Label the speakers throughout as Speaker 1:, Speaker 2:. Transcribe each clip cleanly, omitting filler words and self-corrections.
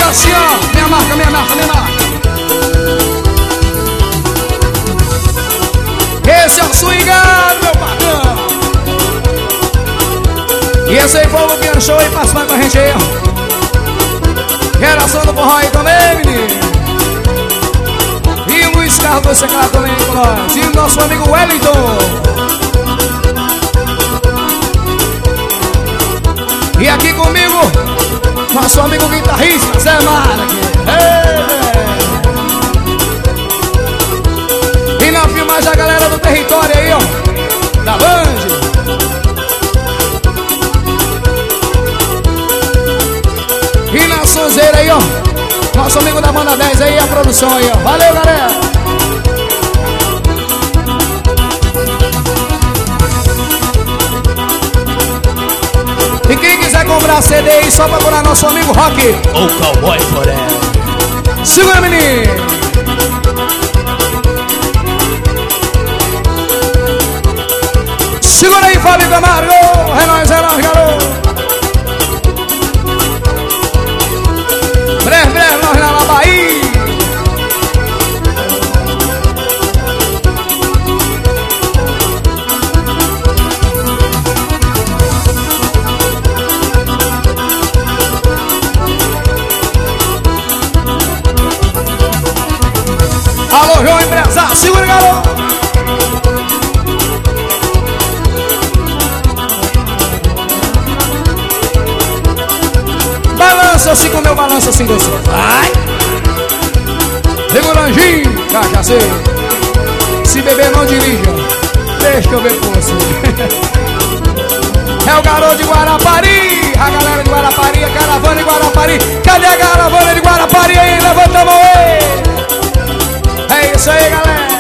Speaker 1: assim, ó. Minha marca, minha marca, minha marca. Esse é o swingado, meu patrão. E esse aí foi o Luquinha Show aí, participando com a gente aí, ó. Geração do forró aí também, menino. E o Luiz Carlos do Secreto também com nós. E o nosso amigo Wellington. E aqui comigo, nosso amigo guitarrista, Zé Mara. E na filmagem a galera do território aí, ó, da Band. E na sonzeira aí, ó, nosso amigo da Banda 10 aí, a produção aí, ó. Valeu, galera! E quem quiser comprar CD aí, só procurar nosso amigo Rock.
Speaker 2: O Cowboy Forever.
Speaker 1: Segura, menino! Segura aí, Fábio Camargo! É nóis, garoto! Breve, nós lá na Bahia. Alô, João Empresário, segura, garoto. Balança assim como eu balanço assim você. Vai! Vem o Anjinho, cachaceiro. Se beber não dirija. Deixa que eu ver com você. É o garoto de Guarapari. A galera de Guarapari, a caravana de Guarapari. Cadê a caravana de Guarapari aí? Levanta a mão aí. É isso aí, galera.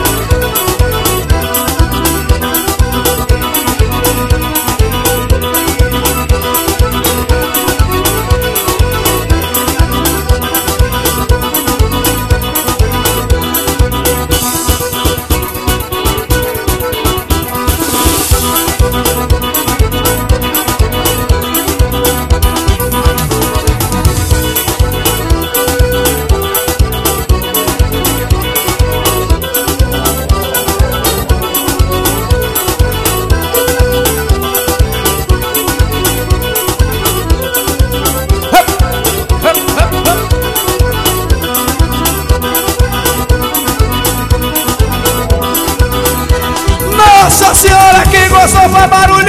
Speaker 1: Nossa Senhora, quem gostou foi barulho!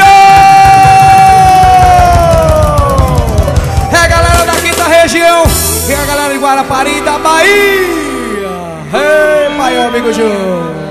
Speaker 1: É a galera da quinta região e a galera de Guarapari da Bahia. Ei, pai, amigo Júnior.